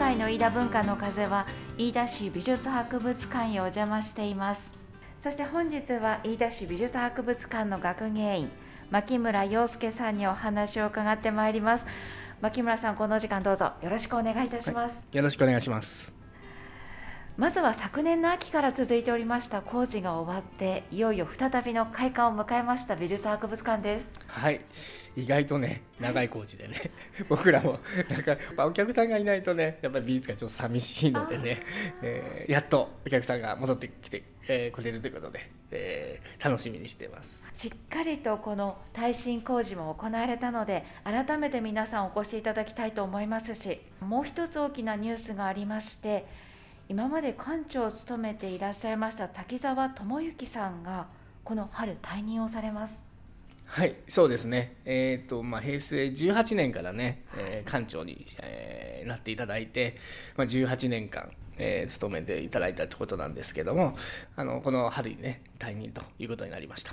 回の飯田文化の風は飯田市美術博物館へお邪魔しています。そして本日は飯田市美術博物館の学芸員牧村洋介さんにお話を伺ってまいります。牧村さん、この時間どうぞよろしくお願いいたします。 よろしくお願いします。 まずは昨年の秋から続いておりました工事が終わっていよいよ再びの開館を迎えました美術博物館です。 はい、意外とね長い工事でね僕らもお客さんがいないとねやっぱり美術館ちょっと寂しいのでね、やっとお客さんが戻ってきて、くれるということで、楽しみにしています。 しっかりとこの耐震工事も行われたので改めて皆さんお越しいただきたいと思いますし、もう一つ大きなニュースがありまして、今まで館長を務めていらっしゃいました滝沢智之さんがこの春退任をされます。 はい、そうですね。平成18年からね、館長に、なっていただいて、18年間、務めていただいたということなんですけども、この春にね退任ということになりました。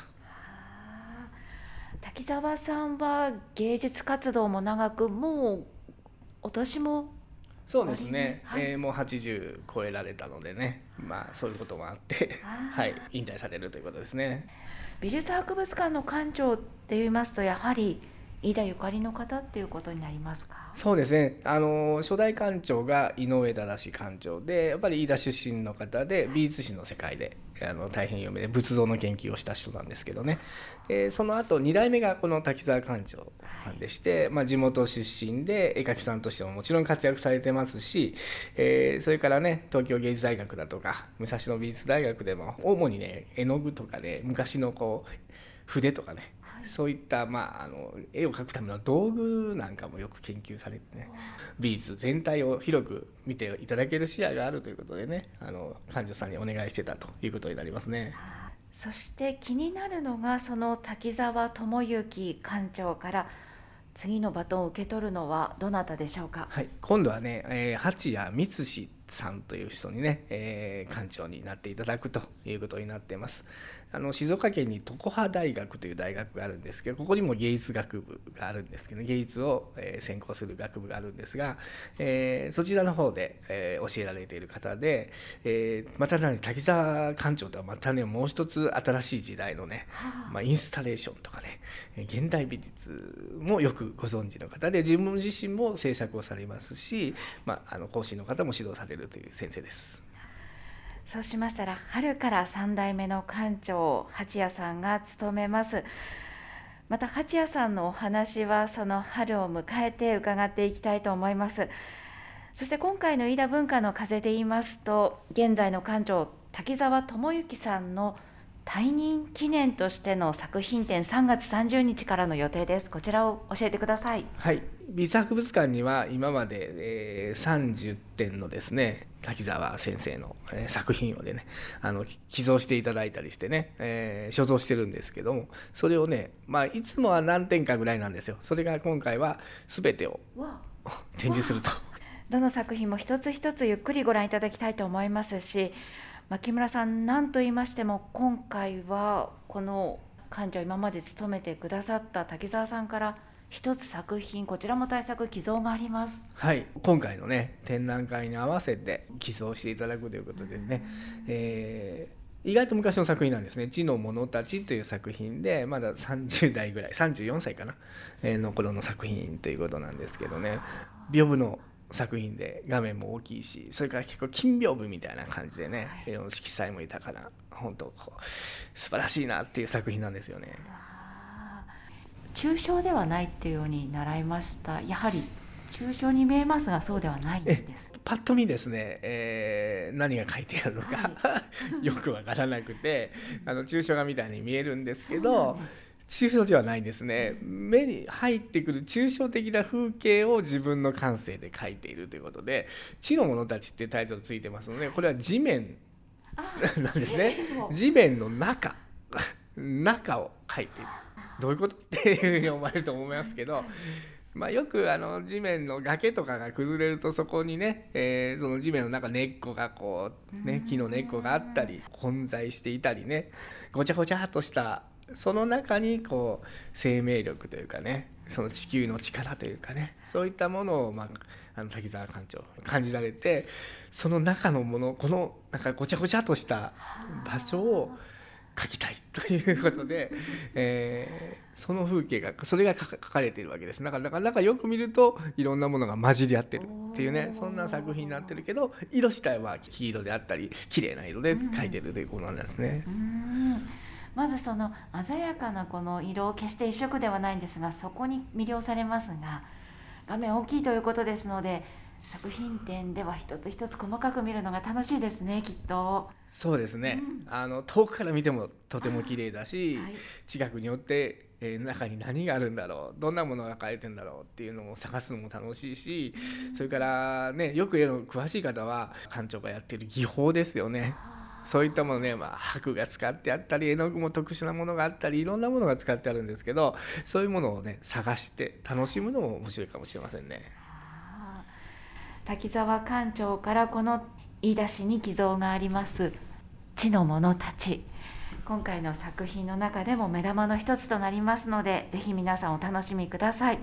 滝沢さんは芸術活動も長く、もうお年もそうですね、 はい、 もう80超えられたのでね、そういうこともあってはい、引退されるということですね。 美術博物館の館長って言いますと、やはり飯田ゆかりの方っていうことになりますか？ そうですね、初代館長が井上忠館長で、やっぱり飯田出身の方で美術史の世界で大変有名で仏像の研究をした人なんですけどね、その後2代目がこの滝沢館長さんでして、地元出身で絵描きさんとしてももちろん活躍されてますし、それからね東京芸術大学だとか武蔵野美術大学でも主にね絵の具とかね昔の筆とかね、そういった、絵を描くための道具なんかもよく研究されてね、美術全体を広く見ていただける視野があるということでね、館長さんにお願いしてたということになりますね。 そして気になるのが、その滝沢智之館長から次のバトンを受け取るのはどなたでしょうか？ はい、今度はね、八谷光史さんという人にね、館長になっていただくということになっています。静岡県に常葉大学という大学があるんですけど、ここにも芸術学部があるんですけど、芸術を専攻する学部があるんですが、そちらの方で、教えられている方で、またね滝沢館長とはまたねもう一つ新しい時代のね、インスタレーションとかね現代美術もよくご存知の方で、自分自身も制作をされますし、講師の方も指導されるという先生です。 そうしましたら春から3代目の館長八谷さんが務めます。また八谷さんのお話はその春を迎えて伺っていきたいと思います。そして今回の飯田文化の風で言いますと、現在の館長滝沢智之さんの退任記念としての作品展、3月30日からの予定です。こちらを教えてください。 はい、美術博物館には今まで、30点のですね滝沢先生の、作品をね寄贈していただいたりしてね、所蔵してるんですけども、それをね、いつもは何点かぐらいなんですよ。それが今回は全てを展示すると。 どの作品も一つ一つゆっくりご覧いただきたいと思いますし、牧村さん、何と言いましても今回はこの館長今まで務めてくださった滝沢さんから一つ作品、こちらも大作寄贈があります。 はい、今回のね展覧会に合わせて寄贈していただくということでね、意外と昔の作品なんですね。地の者たちという作品で、まだ30代ぐらい34歳かな、の頃の作品ということなんですけどね、屏風の作品で画面も大きいし、それから結構金屏風みたいな感じでね、色彩も豊かな、本当素晴らしいなっていう作品なんですよね。 抽象ではないっていうように習いました。やはり抽象に見えますがそうではないんです。 パッと見ですね、何が書いてあるのか、よくわからなくて抽象画みたいに見えるんですけど、抽象ではないんですね。目に入ってくる抽象的な風景を自分の感性で描いているということで、地の者たちってタイトルついてますので、これは地面なんですね。地面の中を描いている。どういうことっていうふうに思われると思いますけど、よく地面の崖とかが崩れるとそこにね、その地面の中根っこが木の根っこがあったり混在していたりね、ごちゃごちゃっとしたその中にこう生命力というかね、その地球の力というかね、そういったものを、滝沢館長感じられて、その中のもの、このなんかごちゃごちゃとした場所を描きたいということで、その風景がそれが描かれているわけです。だからよく見るといろんなものが混じり合ってるっていうね、そんな作品になってるけど、色自体は黄色であったり綺麗な色で描いてるということなんですね。 まずその鮮やかなこの色、決して一色ではないんですが、そこに魅了されますが、画面大きいということですので、作品展では一つ一つ細かく見るのが楽しいですね、きっと。 そうですね、遠くから見てもとても綺麗だし、近くに寄って、中に何があるんだろう、どんなものが描かれてるんだろうっていうのを探すのも楽しいし、それからね、よく絵の詳しい方は館長がやってる技法ですよね。そういったものね、箔が使ってあったり、絵の具も特殊なものがあったり、いろんなものが使ってあるんですけど、そういうものをね探して楽しむのも面白いかもしれませんね。 滝沢館長からこの飯田市に寄贈があります地の者たち、今回の作品の中でも目玉の一つとなりますので、ぜひ皆さんお楽しみください。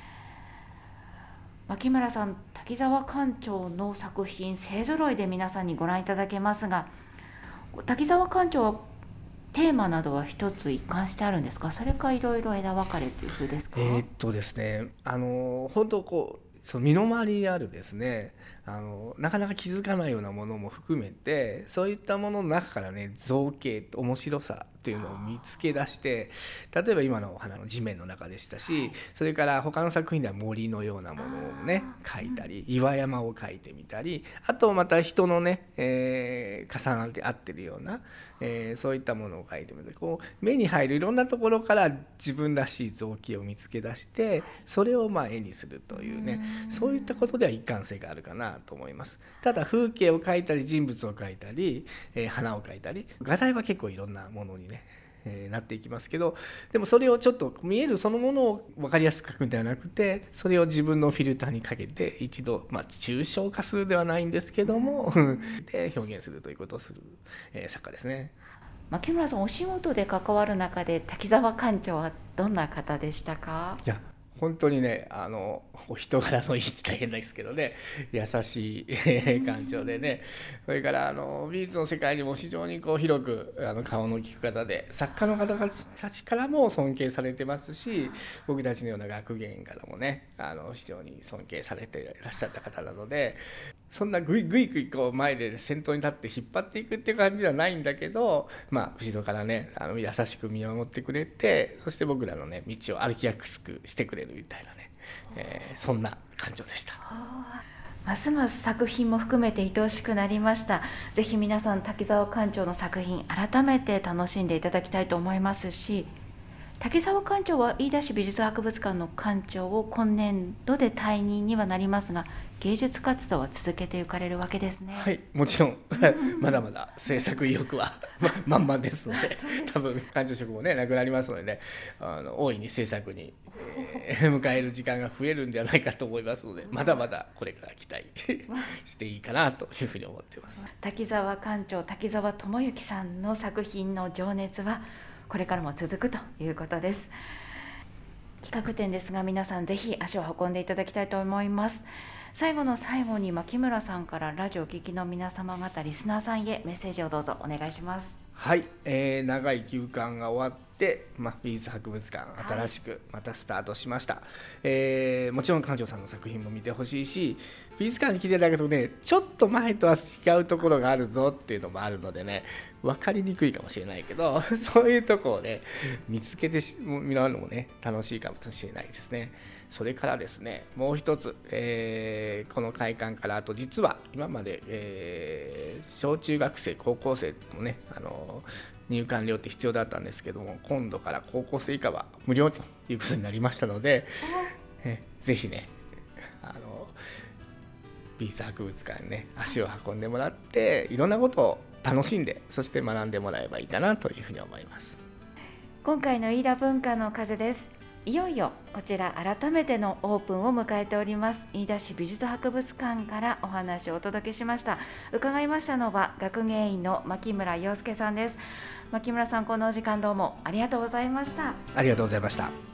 牧村さん、滝沢館長の作品勢ぞろいで皆さんにご覧いただけますが、滝沢館長はテーマなどは一つ一貫してあるんですか、それかいろいろ枝分かれという風ですか？ ですね、本当こうその身の回りにあるですね、なかなか気づかないようなものも含めて、そういったものの中からね、造形、面白さっていうのを見つけ出して、例えば今のお花の地面の中でしたし、それから他の作品では森のようなものをね描いたり、岩山を描いてみたり、あとまた人のね、重なって合ってるような、そういったものを描いてみる、こう目に入るいろんなところから自分らしい造形を見つけ出して、それを絵にするというね、そういったことでは一貫性があるかなと思います。ただ風景を描いたり人物を描いたり、花を描いたり、画題は結構いろんなものにね、なっていきますけど、でもそれをちょっと見えるそのものを分かりやすく描くんではなくて、それを自分のフィルターにかけて一度、抽象化するではないんですけどもで表現するということをする、作家ですね。 牧村さん、お仕事で関わる中で滝沢館長はどんな方でしたか？ いや本当にね、お人柄のいいって大変ですけどね、優しい館長でね、それから美術の世界にも非常にこう広く顔の利く方で、作家の方たちからも尊敬されてますし、僕たちのような学芸員からもね非常に尊敬されていらっしゃった方なので、そんなぐいぐいこう前で先頭に立って引っ張っていくっていう感じではないんだけど、後ろからね優しく見守ってくれて、そして僕らのね道を歩きやすくしてくれるみたいなね、そんな感情でした。 ますます作品も含めて愛おしくなりました。ぜひ皆さん滝沢館長の作品改めて楽しんでいただきたいと思いますし、滝沢館長は飯田市美術博物館の館長を今年度で退任にはなりますが、芸術活動は続けていかれるわけですね。 はい、もちろんまだまだ制作意欲は満々ですので、多分館長職もねなくなりますのでね、大いに制作に、迎える時間が増えるんじゃないかと思いますので、まだまだこれから期待していいかなというふうに思っています。 滝沢館長、滝沢智之さんの作品の情熱はこれからも続くということです。企画展ですが、皆さんぜひ足を運んでいただきたいと思います。最後の最後に牧村さんからラジオを聴きの皆様方、リスナーさんへメッセージをどうぞお願いします。 はい、長い休館が終わって、美術博物館新しくまたスタートしました。もちろん館長さんの作品も見てほしいし、美術館に来ていただくとね、ちょっと前とは違うところがあるぞっていうのもあるのでね、分かりにくいかもしれないけど、そういうとこをね見つけて見るのもね楽しいかもしれないですね。それからですね、もう一つ、この開館からあと実は今まで、小中学生高校生もね入館料って必要だったんですけども、今度から高校生以下は無料ということになりましたので、ぜひね美術博物館にね足を運んでもらって、いろんなことを楽しんで、そして学んでもらえばいいかなというふうに思います。 今回の飯田文化の風です。 いよいよこちら改めてのオープンを迎えております飯田市美術博物館からお話をお届けしました。伺いましたのは学芸員の牧村洋介さんです。牧村さん、このお時間どうもありがとうございました。 ありがとうございました。